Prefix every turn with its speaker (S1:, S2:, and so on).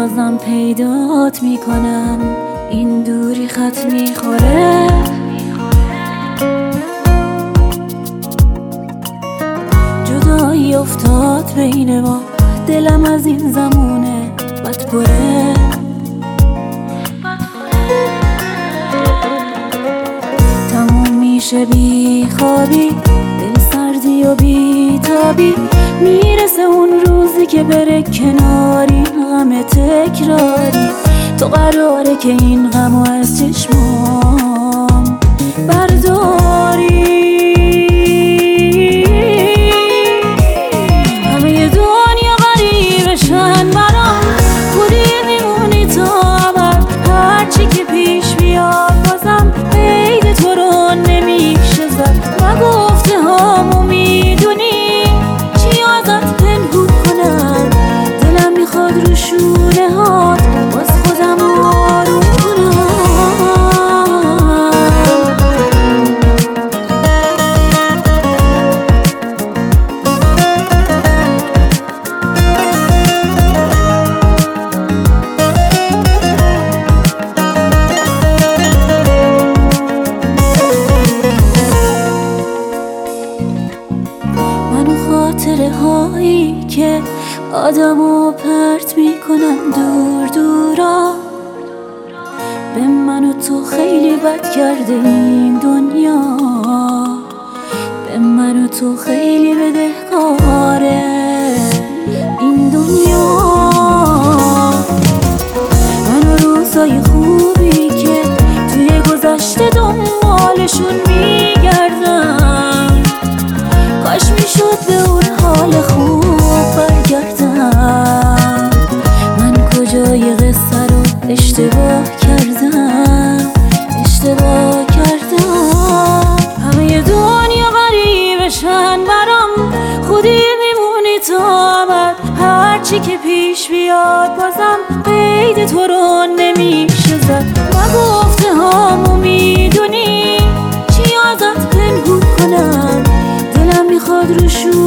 S1: بازم پیدات میکنم، این دوری خط میخوره. جدایی افتاد بین ما، دلم از این زمونه بد پره. تموم میشه بی خوابی، دل سردی و بی تابی، میرسه اون روزی که بره کناری غم تکراری. تو قراره که این غمو از چشمام برداری. همه دنیا غریبشن برام، خودی میمونی تا ابد. هرچی که پیش بیاد بازم عید تو رو نمیشه زد. و گفته هامو میدونی چی ازت پنهون کنم، دلم میخواد رو شونه هات باز خودم آروم کنم. خاطره هایی که آدمو پرت میکنن دور دورا، به من و تو خیلی بد کرده این دنیا، به من و تو خیلی بدهکاره این دنیا. من و روزای خوبی که توی گذشته دنبالشون میگردم، کاش میشد به اون حال خوب برگردم. من کجای قصه رو اشتباه کردم، اشتباه کردم. همه دنیا غریبشن برام، خودی میمونی تا ابد. هرچی که پیش بیاد بازم قید تو رو نمیشه زد. و گفته هامو میدونی چی ازت پنهون کنم، دلم میخواد رو شو